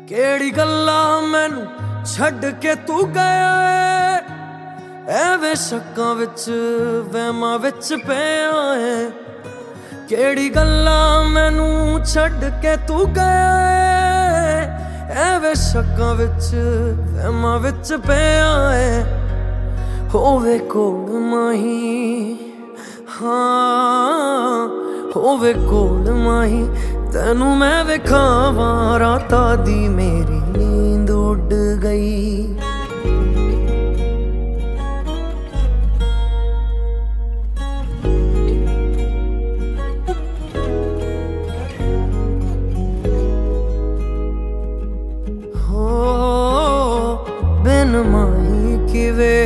केड़ी गल्लां मैनू छड़ के तू गया है, एवें शक्कां विच वहमां विच पिया है। केड़ी गल्लां मैनू छड़ के तू गया है, एवें शक्कां विच वहमां विच पिया है। होवे कोल माही, हाँ होवे कोल माही, तेनू मैं विखावां राता दी मेरी नींद उड़ गई। हो बिन माही किवे,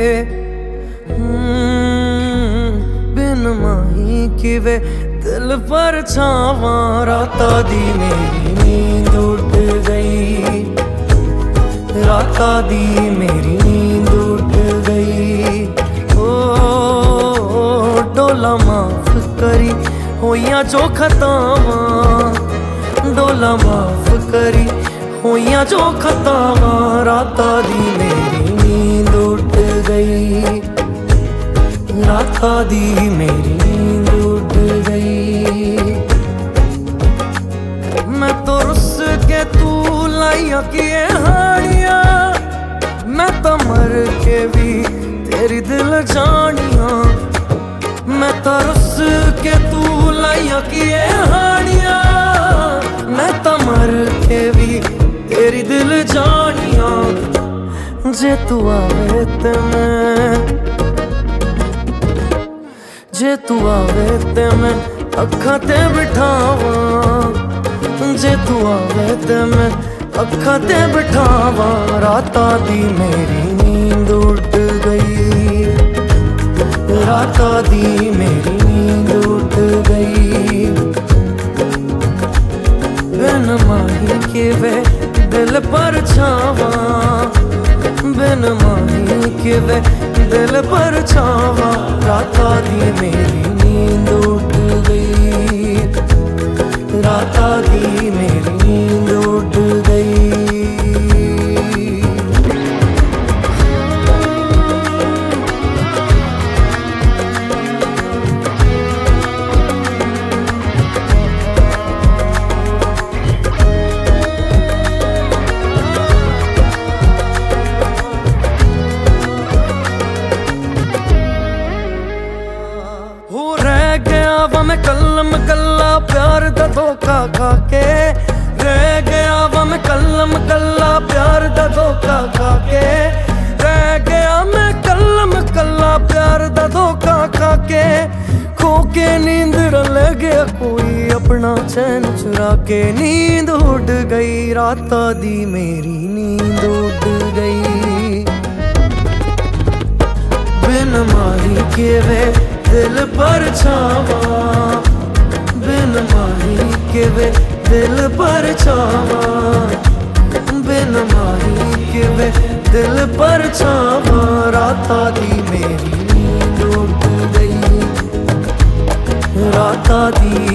बिन माही किवे दिल पर छावां राता दी मेरी नींद उड़ गई। राता दी मेरी नींद उड़ गई। ओ डोला माफ करी होइयां जो खतावां, डोला माफ करी होइयां जो खतावां राता दी मेरी नींद उड़ गई। राता दी मेरी नींद उड़ गई। मैं तो रुस के तू लाइया किए हानिया, मैं तो मर के भी तेरी दिल जानिया। मैं तो रुस के तू लाइया किए हानिया, मैं तो मर के भी तेरी दिल जानिया। जे तू आवे ते मैं, जे तू आवे ते मैं अखां ते बिठावां। जे तू आवे ते मैं अखां ते बिठावां राता दी मेरी नींद उड़ गई। राता दी मेरी नींद उड़ गई। बिन माही के वे दिल पर छावां, बिन माही के वे दिल पर छावां राता दी मेरी नींद उड़ गई। राता दी मेरी नींद उड़ गई। मैं कलम कल्ला प्यार दा धोखा खाके रह गया वा। मैं कलम कल्ला प्यार दा धोखा खाके रह गया। मैं कलम कल्ला प्यार दा धोखा खाके खो के नींद ले गया कोई अपना चैन चुरा के। नींद उड़ गई राता दी मेरी नींद उड़ गई। बिन माही के वे दिल पर छावां, बिन माही के वे दिल पर छावां। बिन माही के वे दिल पर छावां राता दी मेरी नींद उड़ गई। राता दी